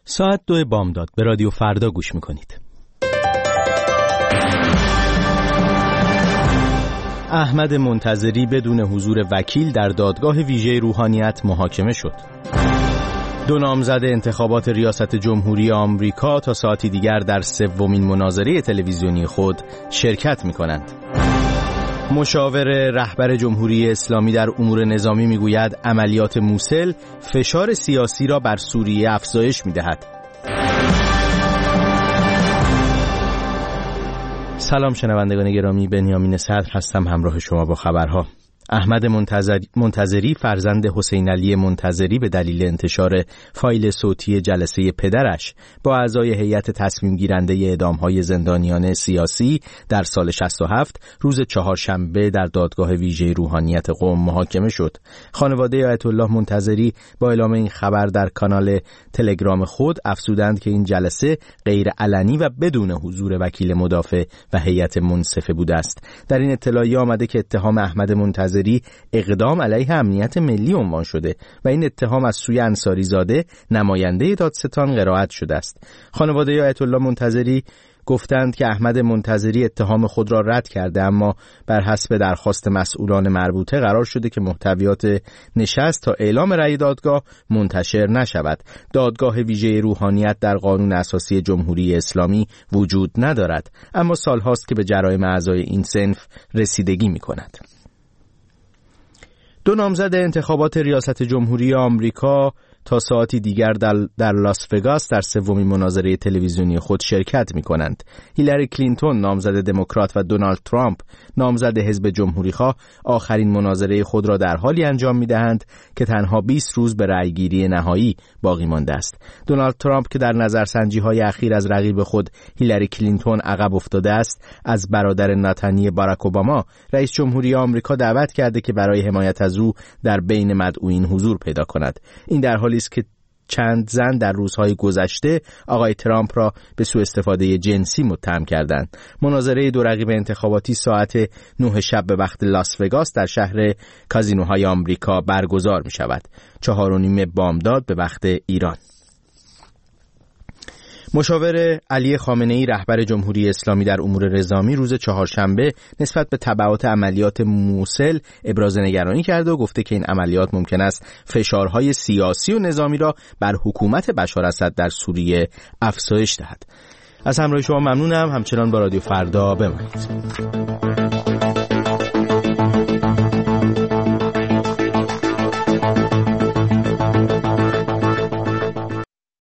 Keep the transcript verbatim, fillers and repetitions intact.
ساعت دو بامداد به رادیو فردا گوش میکنید. احمد منتظری بدون حضور وکیل در دادگاه ویژه روحانیت محاکمه شد. دو نامزد انتخابات ریاست جمهوری آمریکا تا ساعتی دیگر در سومین مناظره تلویزیونی خود شرکت میکنند. مشاور رهبر جمهوری اسلامی در امور نظامی میگوید عملیات موصل فشار سیاسی را بر سوریه افزایش میدهد. سلام شنوندگان گرامی، بنیامین صدر هستم همراه شما با خبرها. احمد منتظری, منتظری فرزند حسین علی منتظری به دلیل انتشار فایل صوتی جلسه پدرش با اعضای هیئت تصمیم گیرنده اعدام‌های زندانیان سیاسی در سال شصت و هفت روز چهارشنبه در دادگاه ویژه روحانیت قم محاکمه شد. خانواده آیت الله منتظری با اعلام این خبر در کانال تلگرام خود افزودند که این جلسه غیر علنی و بدون حضور وکیل مدافع و هیئت منصفه بوده است. در این اطلاعیه آمده که اتهام احمد منتظری اقدام علیه امنیت ملی عنوان شده و این اتهام از سوی انصاری زاده نماینده دادستان قرائت شده است. خانواده آیت الله منتظری گفتند که احمد منتظری اتهام خود را رد کرده، اما بر حسب درخواست مسئولان مربوطه قرار شده که محتویات نشست تا اعلام رأی دادگاه منتشر نشود. دادگاه ویژه روحانیت در قانون اساسی جمهوری اسلامی وجود ندارد، اما سالهاست که به جرایم اعضای این صنف رسیدگی می‌کند. دو نامزد انتخابات ریاست جمهوری آمریکا تا ساعتی دیگر در, در لاس وگاس در سومین مناظره تلویزیونی خود شرکت می کنند. هیلاری کلینتون نامزد دموکرات و دونالد ترامپ نامزد حزب جمهوری‌خواه آخرین مناظره خود را در حالی انجام می دهند که تنها بیست روز به رأیگیری نهایی باقی مانده است. دونالد ترامپ که در نظرسنجی‌های اخیر از رقیب خود هیلاری کلینتون عقب افتاده است، از برادر ناتنی باراک اوباما رئیس جمهوری آمریکا دعوت کرده که برای حمایت از او در بین مدعوین حضور پیدا کند. این در حالی است که چند زن در روزهای گذشته آقای ترامپ را به سوء استفاده جنسی متهم کردند. مناظره دو رقیب انتخاباتی ساعت نه شب به وقت لاس وگاس در شهر کازینوهای آمریکا برگزار می شود. چهار و نیم بامداد به وقت ایران. مشاور علی خامنه‌ای رهبر جمهوری اسلامی در امور نظامی روز چهارشنبه نسبت به تبعات عملیات موصل ابراز نگرانی کرده و گفته که این عملیات ممکن است فشارهای سیاسی و نظامی را بر حکومت بشار اسد در سوریه افزایش دهد. از همراهی شما ممنونم. همچنان با رادیو فردا بمانید.